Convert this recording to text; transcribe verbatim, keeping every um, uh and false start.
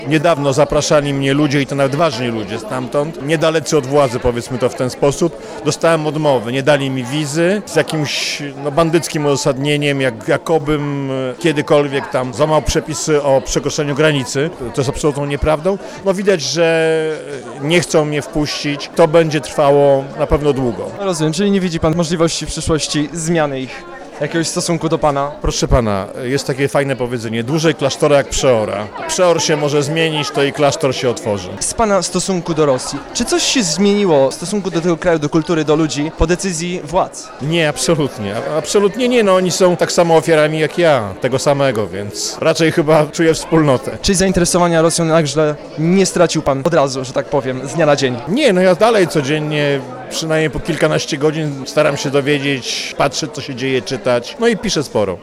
Niedawno zapraszali mnie ludzie, i to nawet ważni ludzie stamtąd, niedalecy od władzy, powiedzmy to w ten sposób. Dostałem odmowę, nie dali mi wizy z jakimś no, bandyckim uzasadnieniem, jak, jakobym kiedykolwiek tam złamał przepisy o przekroczeniu granicy. To jest absolutną nieprawdą. No widać, że nie chcą mnie wpuścić. To będzie trwało na pewno długo. Rozumiem, czyli nie widzi pan możliwości w przyszłości zmiany ich, jakiegoś stosunku do pana? Proszę pana, jest takie fajne powiedzenie, dłużej klasztora jak przeora. Przeor się może zmienić, to i klasztor się otworzy. Z pana stosunku do Rosji, czy coś się zmieniło w stosunku do tego kraju, do kultury, do ludzi po decyzji władz? Nie, absolutnie. A- Absolutnie nie, no oni są tak samo ofiarami jak ja, tego samego, więc raczej chyba czuję wspólnotę. Czy zainteresowania Rosją nagle nie stracił pan od razu, że tak powiem, z dnia na dzień? Nie, no ja dalej codziennie, przynajmniej po kilkanaście godzin staram się dowiedzieć, patrzeć co się dzieje, czytać, no i piszę sporo.